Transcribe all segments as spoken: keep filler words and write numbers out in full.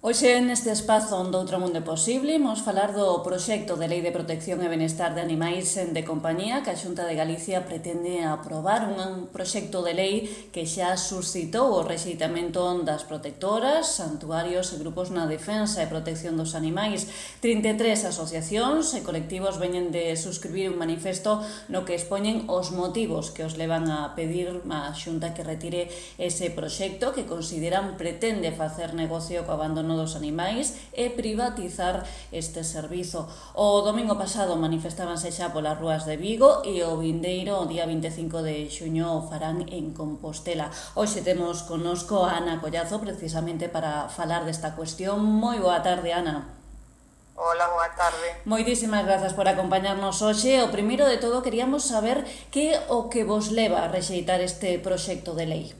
Hoxe neste espazo onde outro mundo é posible imos falar do proxecto de Lei de Protección e Benestar de Animais de Compañía que a Xunta de Galicia pretende aprobar, un proxecto de lei que xa suscitou o rexeitamento das protectoras, santuarios e grupos na defensa e protección dos animais. trinta e tres asociacións e colectivos veñen de suscribir un manifesto no que expoñen os motivos que os levan a pedir á Xunta que retire ese proxecto que consideran pretende facer negocio co abandono dos animais e privatizar este servizo. O domingo pasado manifestábanse xa polas rúas de Vigo e o vindeiro, o día vinte e cinco de xuño, o farán en Compostela. Hoxe temos connosco a Ana Collazo precisamente para falar desta cuestión. Moi boa tarde, Ana. Hola, boa tarde. Moitísimas grazas por acompañarnos hoxe. O primeiro de todo, queríamos saber que o que vos leva a rexeitar este proxecto de lei.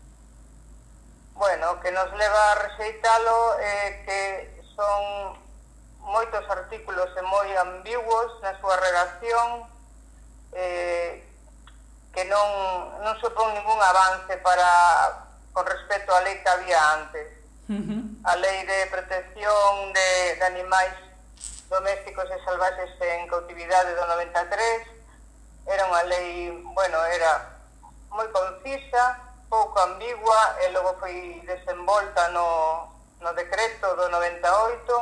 Bueno, o que nos leva a rexeitalo é que son moitos artículos e moi ambiguos na súa redacción, eh, que non, non supón ningún avance para con respecto á lei que había antes. Uh-huh. A lei de protección de, de animais domésticos e salvaxes en cautividade do noventa e tres era unha lei, bueno, era moi concisa, pouco ambigua, e logo foi desenvolta no, no decreto do noventa e oito,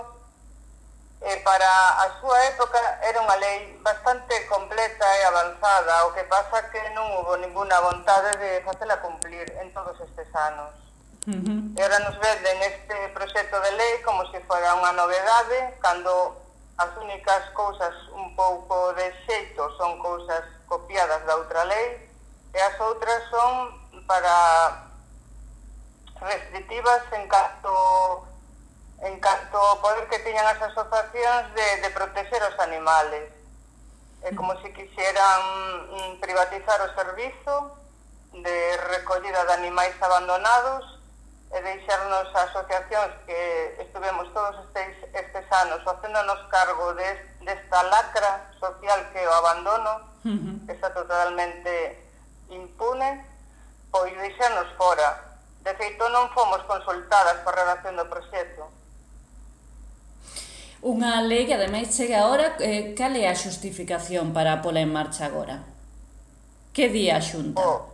e para a súa época era unha lei bastante completa e avanzada, o que pasa que non houve ninguna vontade de facela cumplir en todos estes anos. Uh-huh. E agora nos venden este proxecto de lei como se fora unha novedade, cando as únicas cousas un pouco de xeito son cousas copiadas da outra lei, e as outras son para restrictivas en canto en canto ao poder que teñan as asociacións de, de proteger os animales. É como se quixeran privatizar o servizo de recollida de animais abandonados e deixarnos as asociacións que estuvemos todos estes, estes anos facéndonos cargo de, desta lacra social que é o abandono, uh-huh. que está totalmente impune, pois deixarnos fora. De feito, non fomos consultadas para a redacción do proxecto. Unha lei que ademais chega agora, eh, cal é a xustificación para pola en marcha agora? Que día a Xunta? Oh,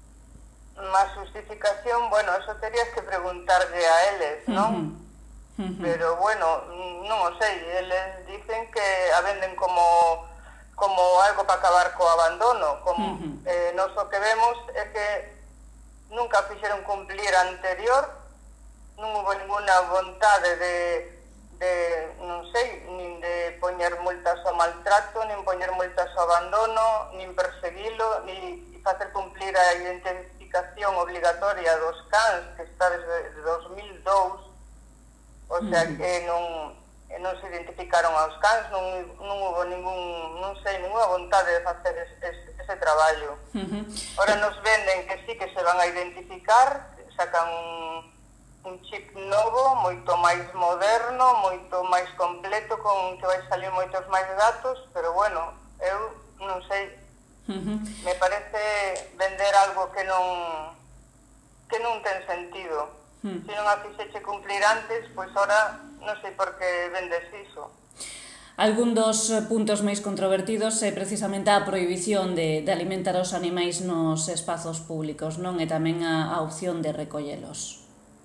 a xustificación, bueno, eso terías que preguntarlle a eles, non? Uh-huh. Uh-huh. Pero, bueno, non o sei, eles dicen que a venden como como algo para acabar co abandono, como uh-huh. eh, nos o que vemos é que nunca fixeron cumplir a anterior, non houve ninguna vontade de, de non sei, nin de poñer multas ao maltrato, nin poñer multas ao abandono, nin perseguilo, nin facer cumplir a identificación obligatoria dos cans, que está desde dos mil dous, o sea uh-huh. que non... e non se identificaron aos cans, non, non houve ningún, non sei, ninguna vontade de facer es, es, ese traballo. Uh-huh. Ora nos venden que sí que se van a identificar, sacan un, un chip novo, moito máis moderno, moito máis completo, con que vai salir moitos máis datos, pero bueno, eu non sei, uh-huh. me parece vender algo que non que non ten sentido. Uh-huh. Se non a fixeche cumplir antes, pois ora non sei por que vendes iso. Algún dos puntos máis controvertidos é precisamente a prohibición de, de alimentar os animais nos espazos públicos, non? E tamén a, a opción de recollelos.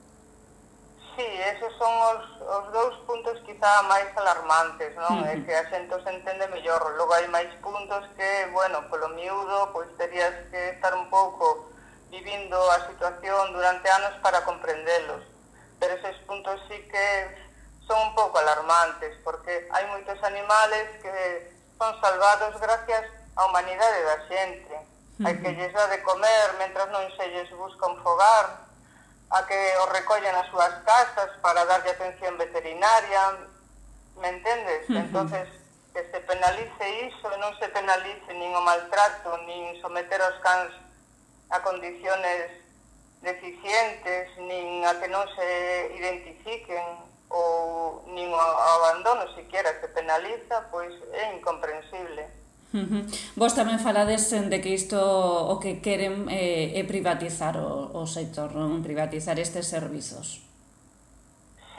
Sí, esos son os, os dous puntos quizá máis alarmantes, non? Uh-huh. É que a xente os entende mellor. Logo hai máis puntos que, bueno, polo miúdo, pois terías que estar un pouco vivindo a situación durante anos para comprendelos. Pero eses puntos sí que son un pouco alarmantes, porque hai moitos animales que son salvados gracias á humanidade da xente. Uh-huh. Hai que lles dá de comer mentras non se lles busca un fogar, a que os recollen as súas casas para darlle atención veterinaria, me entendes? Uh-huh. Entonces, que se penalice iso e non se penalice nin o maltrato, nin someter aos cans a condiciones deficientes, nin a que non se identifiquen, ou nin o abandono siquiera se penaliza, pois é incomprensible. Uh-huh. Vos tamén falades de que isto o que queren é, é privatizar o, o sector, non? Privatizar estes servizos. Sí,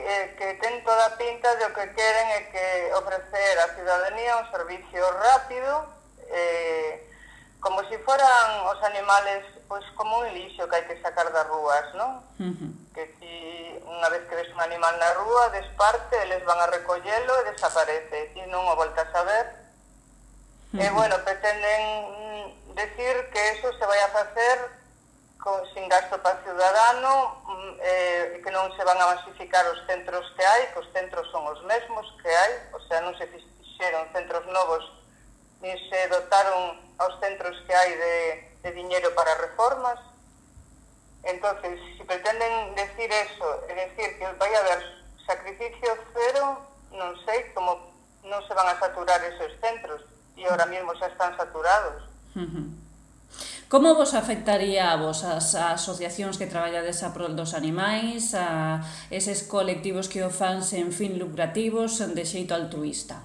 eh, que ten toda a pinta de o que queren é que ofrecer á ciudadanía un servicio rápido, eh, como se si foran os animales pois como un lixo que hai que sacar das rúas, non? Uh-huh. Que si unha vez que ves un animal na rúa, desparte, eles van a recollelo e desaparece, e non o voltas a ver. Uh-huh. E, bueno, pretenden decir que eso se vai a facer con, sin gasto para o ciudadano, eh, que non se van a masificar os centros que hai, que os centros son os mesmos que hai, o sea, non se fixeron centros novos, nin se dotaron aos centros que hai de, de diñeiro para reformas. Entonces, si pretenden decir eso, é decir que vai a haber sacrificio cero, non sei como non se van a saturar esos centros, e ahora mismo xa están saturados. Uh-huh. Como vos afectaría a vos as asociacións que traballades a prol dos animais, a eses colectivos que o fan sen fin lucrativos, de xeito altruista?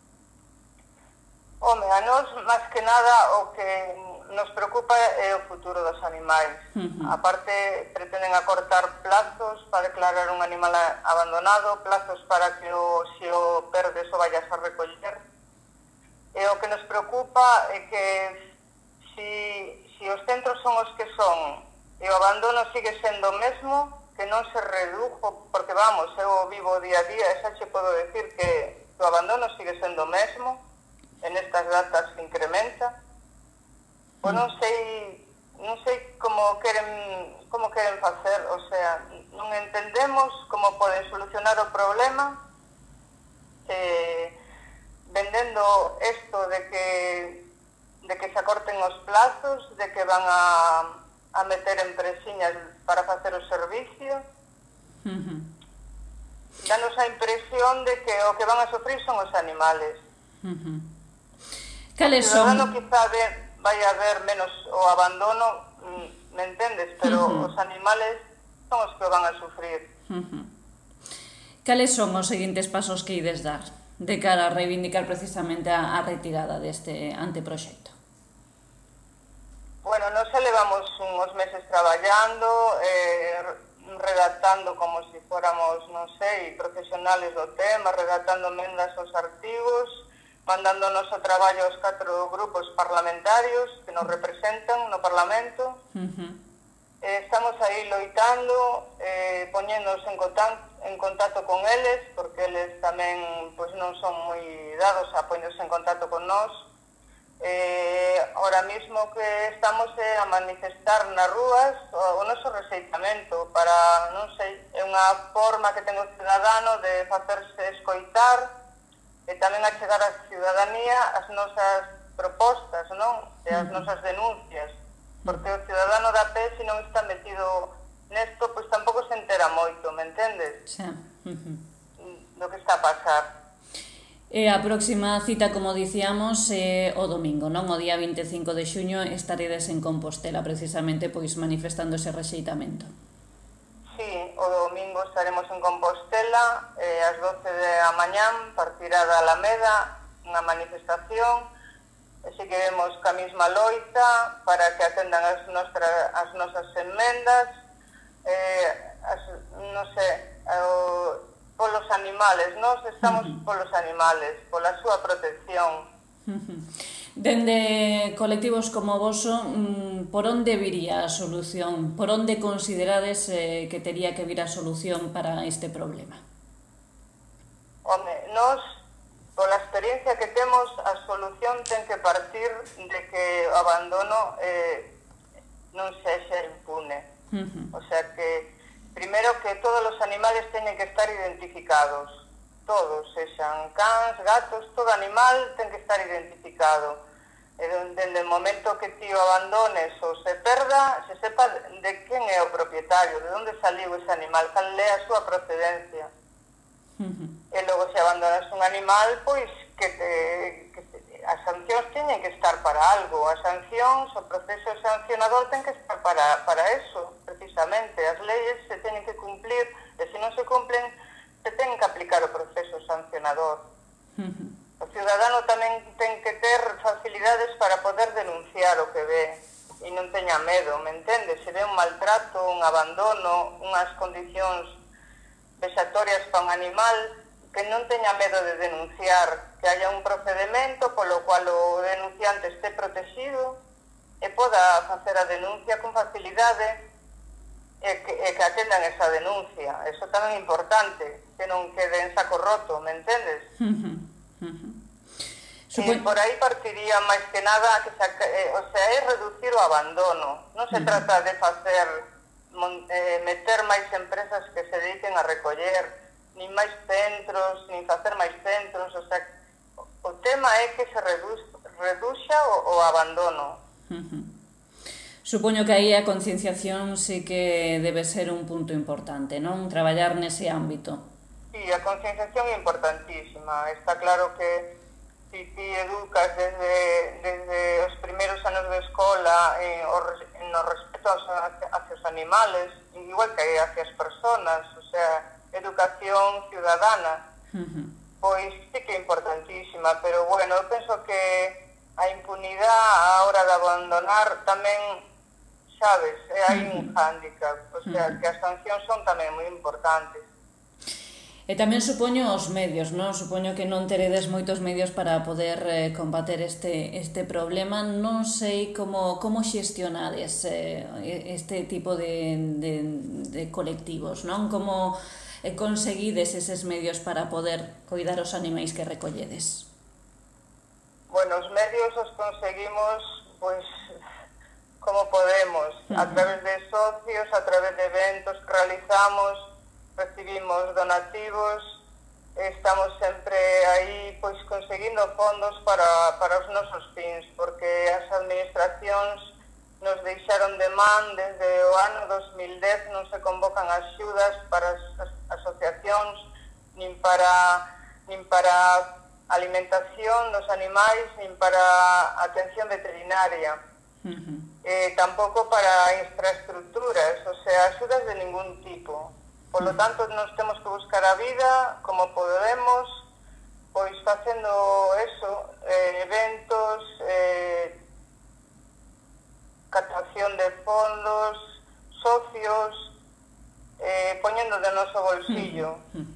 Home, a nós, máis que nada, o que nos preocupa é o futuro dos animais. Uh-huh. A parte, pretenden acortar plazos para declarar un animal abandonado, plazos para que o, se o perdes o vayas a recoller. E o que nos preocupa é que si, si os centros son os que son e o abandono sigue sendo o mesmo, que non se redujo, porque vamos, eu vivo día a día, e xa che podo decir que o abandono sigue sendo o mesmo, en estas datas se incrementa. Pois non sei, non sei como queren, como queren facer, o sea, non entendemos como poden solucionar o problema, eh, vendendo esto de que de que se acorten os plazos, de que van a, a meter empresiñas para facer o servicio. Uh-huh. Danos a impresión de que o que van a sufrir son os animales. Uh-huh. Cales son? O quizá de, vai a haber menos o abandono, me entendes, pero uh-huh. os animales son os que o van a sufrir. Uh-huh. Cales son os seguintes pasos que ides dar de cara a reivindicar precisamente a, a retirada deste anteproxecto? Bueno, nos levamos uns meses traballando, eh, redactando como se si fóramos, non sei, profesionales do tema, redactando emendas aos artigos, mandando o noso traballo aos catro grupos parlamentarios que nos representan no Parlamento. Uh-huh. Eh, estamos aí loitando, eh, poñéndonos en contacto, en contacto con eles, porque eles tamén pois, non son moi dados a poñerse en contacto con nós. Eh, ahora mismo que estamos eh, a manifestar nas rúas o, o noso rexeitamento para, non sei, é unha forma que ten o cidadano de facerse escoitar e tamén a chegar á ciudadanía as nosas propostas, non? E as nosas denuncias, porque o cidadano da pé, se non está metido nesto, pois tampouco se entera moito, me entendes? Sí. Uh-huh. Do que está a pasar. E a próxima cita, como dicíamos, é o domingo, non? O día vinte e cinco de xuño estaredes en Compostela, precisamente, pois manifestando ese rexeitamento. Sí, o domingo estaremos en Compostela, eh, ás doce da mañán, partirá da Alameda, unha manifestación, e seguiremos ca mesma loita para que atendan as, nostra, as nosas enmendas, eh, as, non sei, o, polos animales, nós estamos uh-huh. polos animales, pola súa protección. Uh-huh. Dende colectivos como voso, por onde viría a solución? Por onde considerades eh, que tería que vir a solución para este problema? Home, nós, pola experiencia que temos, a solución ten que partir de que o abandono eh, non sexa impune. Uh-huh. O sea que primero que todos os animales teñen que estar identificados, todos, sexan cans, gatos, todo animal ten que estar identificado. E dende o momento que ti o abandones ou se perda, se sepa de quen é o propietario, de onde saliu ese animal, cal é a súa procedencia. Uh-huh. E logo se abandonas un animal, pois que, te, que te, as sancións teñen que estar para algo, as sancións, o proceso sancionador ten que estar para, para eso, precisamente. As leyes se teñen que cumplir, e se non se cumplen, se ten que aplicar o proceso sancionador. Uh-huh. O ciudadano tamén ten que ter facilidades para poder denunciar o que ve, e non teña medo, me entende? Se ve un maltrato, un abandono, unhas condicións vexatorias para un animal, que non teña medo de denunciar, que haya un procedimento polo cual o denunciante este protegido e poda facer a denuncia con facilidade e que, e que atendan esa denuncia. Eso tamén é importante, que non quede en saco roto, me entendes? Uh-huh. Uh-huh. Supon... E por aí partiría máis que nada, que se, eh, o sea, é reducir o abandono. Non se uh-huh. trata de facer, eh, meter máis empresas que se dediquen a recoller, nin máis centros, nin facer máis centros, o sea, o tema é que se redu reduxa o, o abandono. Uh-huh. Supoño que aí a concienciación sí que debe ser un punto importante, non? Traballar nese ámbito. Sí, a concienciación é importantísima. Está claro que si ti educas desde, desde os primeiros anos de escola eh, o, no respeto hacia, hacia os animales, igual que hacia as personas, o sea, educación ciudadana, uh-huh. pois sí que é importantísima, pero bueno, eu penso que a impunidade a hora de abandonar tamén, sabes, é aí un hándicap, o sea, que as sancións son tamén moi importantes. E tamén supoño os medios, non? Supoño que non teredes moitos medios para poder eh, combater este, este problema. Non sei como, como xestionades eh, este tipo de, de, de colectivos, non? Como eh, conseguides eses medios para poder coidar os animais que recolledes? Bueno, os medios os conseguimos, pois, como podemos, a través de socios, a través de eventos que realizamos, recibimos donativos, estamos sempre aí pois conseguindo fondos para, para os nosos fins, porque as administracións nos deixaron de man desde o ano dos mil dez, non se convocan axudas para as, as asociacións, nin para, nin para alimentación dos animais, nin para atención veterinaria. Uh-huh. eh, tampouco para infraestructuras, o sea, axudas de ningún tipo. Por lo tanto, nos temos que buscar a vida como podemos, pois facendo eso, eh, eventos, eh, captación de fondos, socios, eh, poñendo de noso bolsillo.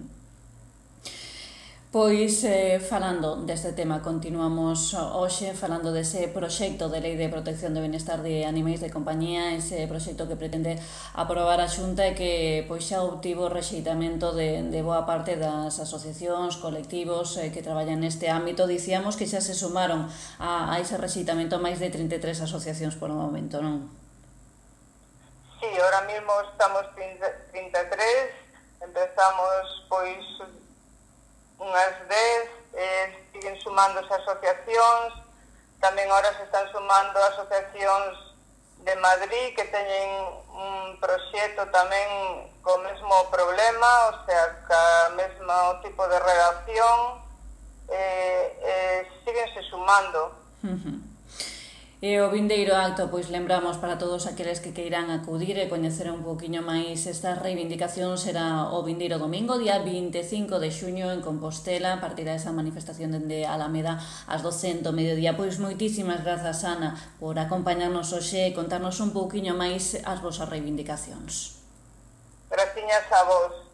Pois, eh, falando deste tema, continuamos hoxe falando dese proxecto de Lei de Protección de Benestar de Animais de Compañía, ese proxecto que pretende aprobar a Xunta e que pois xa obtivo rexeitamento de, de boa parte das asociacións, colectivos eh, que traballan neste ámbito. Dicíamos que xa se sumaron a, a ese rexeitamento máis de trinta e tres asociacións por o momento, non? Sí, ahora mismo estamos trinta e tres, empezamos pois unhas dez, eh, siguen sumándose asociacións, tamén ahora se están sumando asociacións de Madrid que teñen un proxecto tamén co mesmo problema, o sea, ca mesmo tipo de redacción, eh, eh, síguense sumando. Uh-huh. E o vindeiro acto, pois lembramos para todos aqueles que queiran acudir e coñecer un poquinho máis esta reivindicación, será o vindeiro domingo, día vinte e cinco de xuño en Compostela, a partir desa manifestación dende Alameda ás doce do mediodía. Pois moitísimas grazas, Ana, por acompañarnos hoxe e contarnos un poquinho máis as vosas reivindicacións. Graciñas a vos.